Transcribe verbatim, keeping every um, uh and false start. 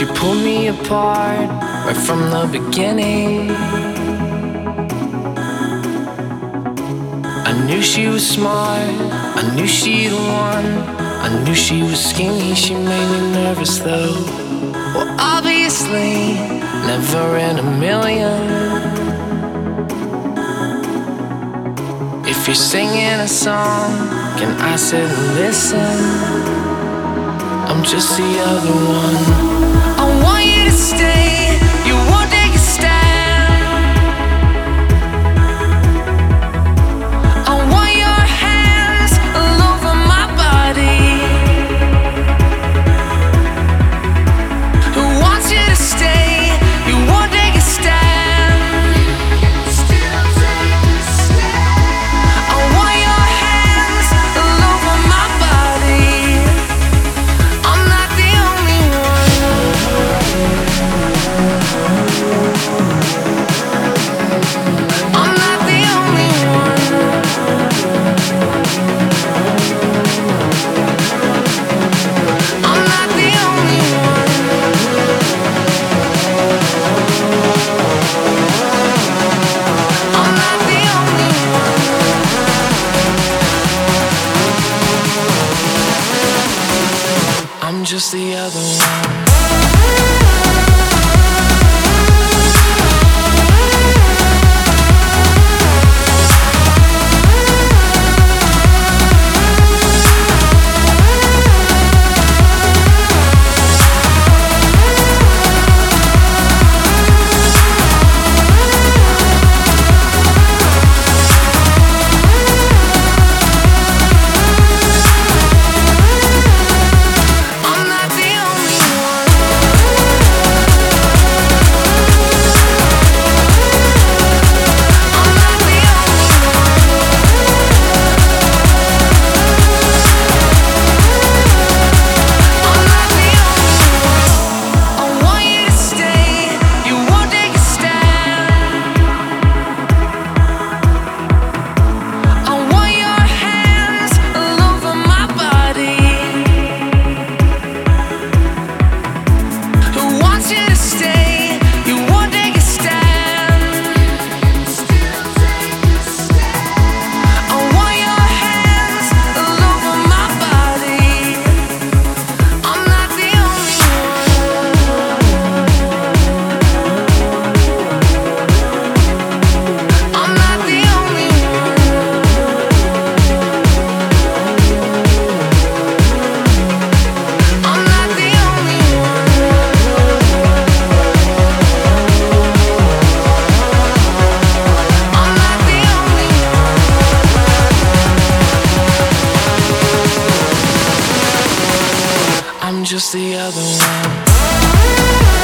She pulled me apart right from the beginning. I knew she was smart, I knew she'd won, I knew she was skinny, she made me nervous though. Well, obviously, never in a million. If you're singing a song, can I sit and listen? I'm just the other one. I want you to stay, you won't take a stand. I want your hands all over my body. Who wants you to stay, you won't take a stand. Still take a stand. I want your hands all over my body. I'm not the only I'm not the only one. I'm not the only one. I'm not the only one. I'm just the other one. I'm just the other one.